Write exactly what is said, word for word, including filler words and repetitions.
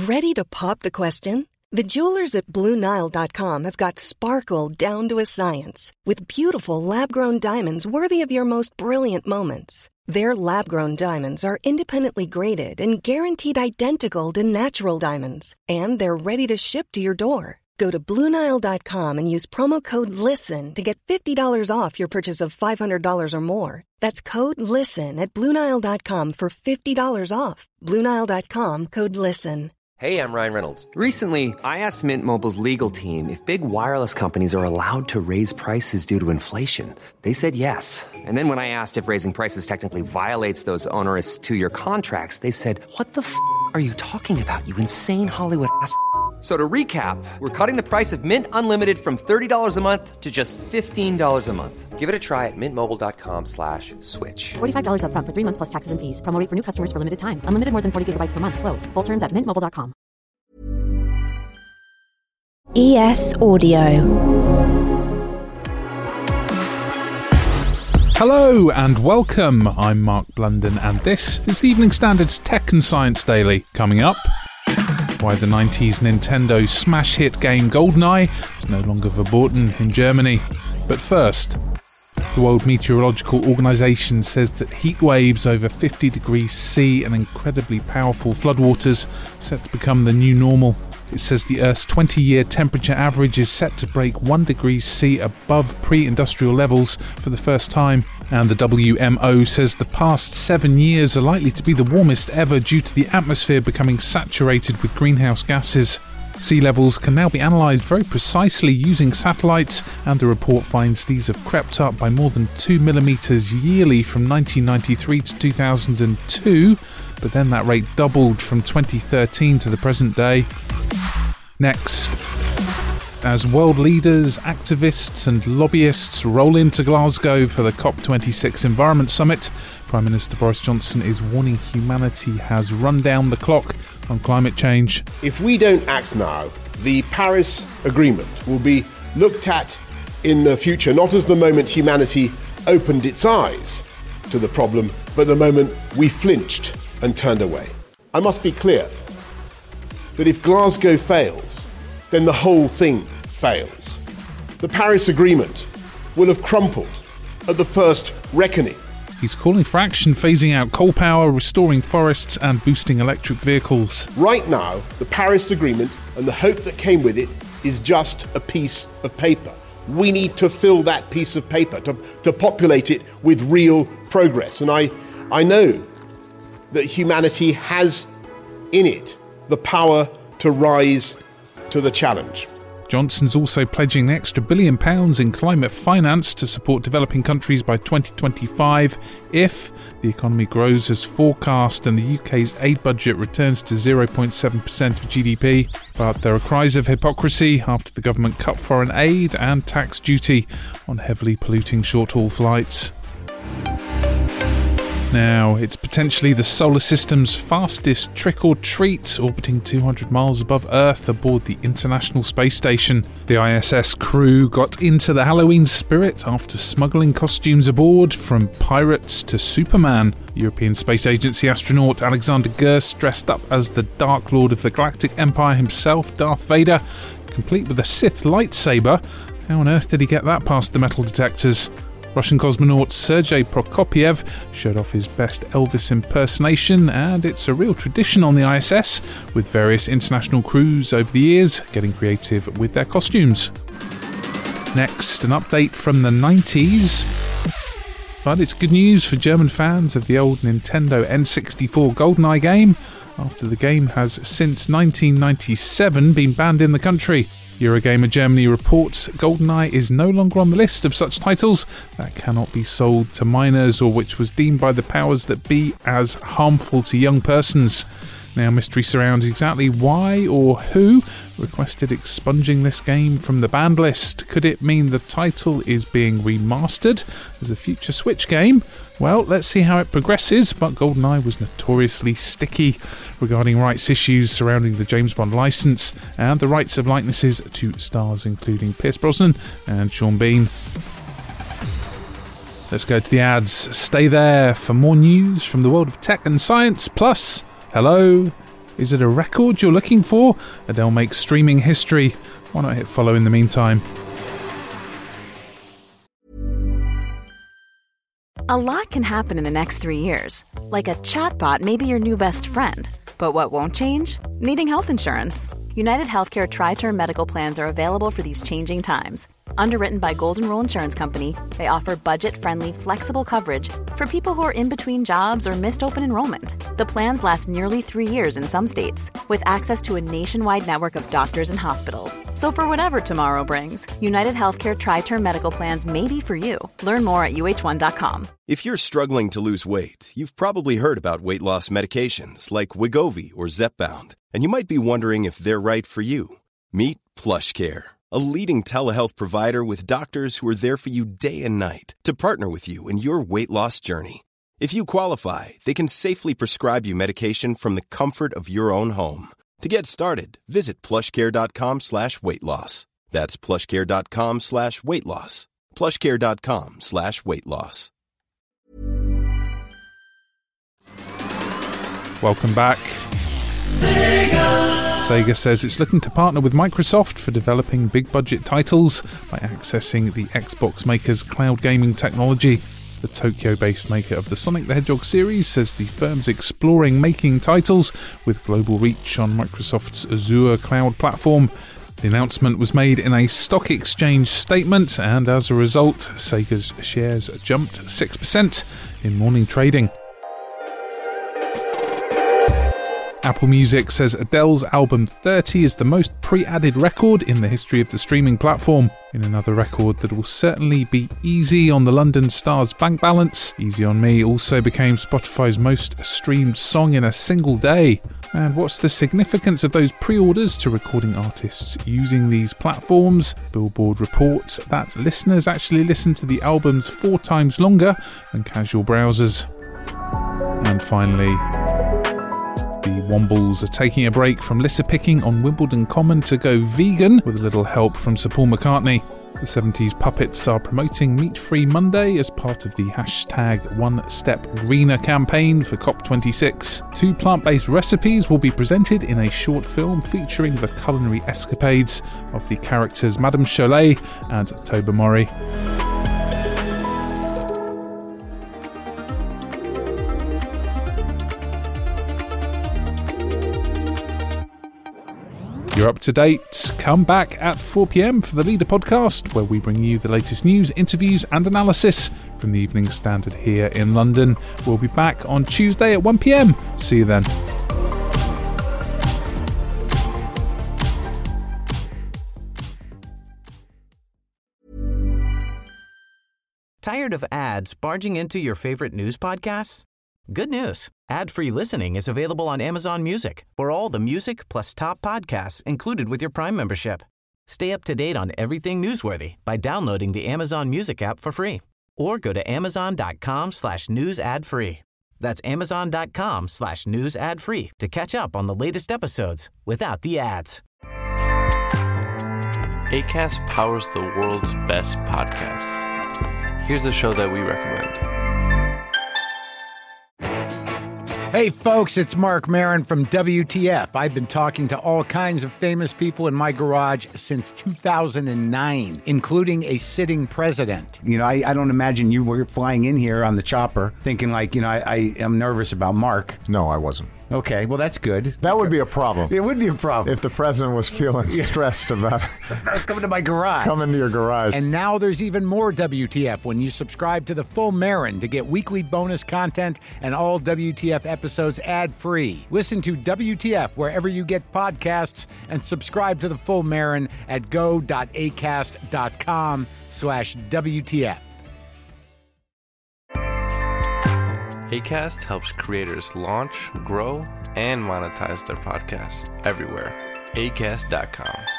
Ready to pop the question? The jewelers at Blue Nile dot com have got sparkle down to a science with beautiful lab-grown diamonds worthy of your most brilliant moments. Their lab-grown diamonds are independently graded and guaranteed identical to natural diamonds, and they're ready to ship to your door. Go to Blue Nile dot com and use promo code LISTEN to get fifty dollars off your purchase of five hundred dollars or more. That's code LISTEN at Blue Nile dot com for fifty dollars off. Blue Nile dot com, code LISTEN. Hey, I'm Ryan Reynolds. Recently, I asked Mint Mobile's legal team if big wireless companies are allowed to raise prices due to inflation. They said yes. And then when I asked if raising prices technically violates those onerous two-year contracts, they said, what the f*** are you talking about, you insane Hollywood ass f- So to recap, we're cutting the price of Mint Unlimited from thirty dollars a month to just fifteen dollars a month. Give it a try at mintmobile.com slash switch. forty-five dollars up front for three months plus taxes and fees. Promo rate for new customers for limited time. Unlimited more than forty gigabytes per month. Slows full terms at mint mobile dot com. E S Audio. Hello and welcome. I'm Mark Blunden and this is the Evening Standard's Tech and Science Daily. Coming up, why the nineties Nintendo smash hit game GoldenEye is no longer verboten in Germany. But first, the World Meteorological Organization says that heat waves over fifty degrees C and incredibly powerful floodwaters are set to become the new normal. It says the Earth's twenty-year temperature average is set to break one degree C above pre-industrial levels for the first time. And the W M O says the past seven years are likely to be the warmest ever due to the atmosphere becoming saturated with greenhouse gases. Sea levels can now be analysed very precisely using satellites, and the report finds these have crept up by more than two millimetres yearly from nineteen ninety-three to two thousand two, but then that rate doubled from twenty thirteen to the present day. Next, as world leaders, activists and lobbyists roll into Glasgow for the COP twenty-six Environment Summit, Prime Minister Boris Johnson is warning humanity has run down the clock on climate change. If we don't act now, the Paris Agreement will be looked at in the future not as the moment humanity opened its eyes to the problem, but the moment we flinched and turned away. I must be clear that if Glasgow fails, then the whole thing fails. The Paris Agreement will have crumpled at the first reckoning. He's calling for action phasing out coal power, restoring forests and boosting electric vehicles. Right now, the Paris Agreement and the hope that came with it is just a piece of paper. We need to fill that piece of paper, to, to populate it with real progress. And I, I know that humanity has in it the power to rise to the challenge. Johnson's also pledging an extra billion pounds in climate finance to support developing countries by twenty twenty-five if the economy grows as forecast and the U K's aid budget returns to zero point seven percent of G D P. But there are cries of hypocrisy after the government cut foreign aid and tax duty on heavily polluting short-haul flights. Now, it's potentially the solar system's fastest trick or treat, orbiting two hundred miles above Earth aboard the International Space Station. The I S S crew got into the Halloween spirit after smuggling costumes aboard from pirates to Superman. European Space Agency astronaut Alexander Gerst dressed up as the Dark Lord of the Galactic Empire himself, Darth Vader, complete with a Sith lightsaber. How on earth did he get that past the metal detectors? Russian cosmonaut Sergei Prokopyev showed off his best Elvis impersonation, and it's a real tradition on the I S S, with various international crews over the years getting creative with their costumes. Next, an update from the nineties. But it's good news for German fans of the old Nintendo N sixty-four GoldenEye game, after the game has since nineteen ninety-seven been banned in the country. Eurogamer Germany reports GoldenEye is no longer on the list of such titles that cannot be sold to minors or which was deemed by the powers that be as harmful to young persons. Now, mystery surrounds exactly why or who requested expunging this game from the banned list. Could it mean the title is being remastered as a future Switch game? Well, let's see how it progresses, but GoldenEye was notoriously sticky regarding rights issues surrounding the James Bond licence and the rights of likenesses to stars including Pierce Brosnan and Sean Bean. Let's go to the ads. Stay there for more news from the world of tech and science, plus hello, Is it a record you're looking for? Adele makes streaming history. Why not hit follow in the meantime? A lot can happen in the next three years. Like a chatbot may be your new best friend. But what won't change? Needing health insurance. United Healthcare Tri-Term Medical Plans are available for these changing times. Underwritten by Golden Rule Insurance Company, they offer budget-friendly, flexible coverage for people who are in between jobs or missed open enrollment. The plans last nearly three years in some states, with access to a nationwide network of doctors and hospitals. So for whatever tomorrow brings, United Healthcare Tri-Term Medical Plans may be for you. Learn more at U H one dot com. If you're struggling to lose weight, you've probably heard about weight loss medications like Wegovy or Zepbound, and you might be wondering if they're right for you. Meet PlushCare, a leading telehealth provider with doctors who are there for you day and night to partner with you in your weight loss journey. If you qualify, they can safely prescribe you medication from the comfort of your own home. To get started, visit plushcare.com slash weight loss. That's plushcare.com slash weight loss. plushcare.com slash weight loss. Welcome back. Sega says it's looking to partner with Microsoft for developing big-budget titles by accessing the Xbox maker's cloud gaming technology. The Tokyo-based maker of the Sonic the Hedgehog series says the firm's exploring making titles with global reach on Microsoft's Azure cloud platform. The announcement was made in a stock exchange statement, and as a result, Sega's shares jumped six percent in morning trading. Apple Music says Adele's album thirty is the most pre-added record in the history of the streaming platform. In another record that will certainly be easy on the London Star's bank balance, Easy on Me also became Spotify's most streamed song in a single day. And what's the significance of those pre-orders to recording artists using these platforms? Billboard reports that listeners actually listen to the albums four times longer than casual browsers. And finally, the Wombles are taking a break from litter picking on Wimbledon Common to go vegan with a little help from Sir Paul McCartney. The seventies Puppets are promoting Meat Free Monday as part of the hashtag One Step Greener campaign for COP twenty-six. Two plant-based recipes will be presented in a short film featuring the culinary escapades of the characters Madame Cholet and Tobermory. You're up to date. Come back at four p.m. for the Leader Podcast, where we bring you the latest news, interviews and analysis from the Evening Standard here in London. We'll be back on Tuesday at one p.m. See you then. Tired of ads barging into your favorite news podcasts? Good news. Ad-free listening is available on Amazon Music for all the music plus top podcasts included with your Prime membership. Stay up to date on everything newsworthy by downloading the Amazon Music app for free or go to amazon.com slash news ad free. That's amazon.com slash news ad free to catch up on the latest episodes without the ads. Acast powers the world's best podcasts. Here's a show that we recommend. Hey folks, it's Mark Maron from W T F. I've been talking to all kinds of famous people in my garage since two thousand nine, including a sitting president. You know, I, I don't imagine you were flying in here on the chopper thinking like, you know, I, I am nervous about Mark. No, I wasn't. Okay, well, that's good. That would be a problem. It would be a problem. If the president was feeling stressed about coming to my garage. Coming to your garage. And now there's even more W T F when you subscribe to the Full Marin to get weekly bonus content and all W T F episodes ad-free. Listen to W T F wherever you get podcasts and subscribe to the Full Marin at go.acast.com slash WTF. Acast helps creators launch, grow, and monetize their podcasts everywhere. acast dot com.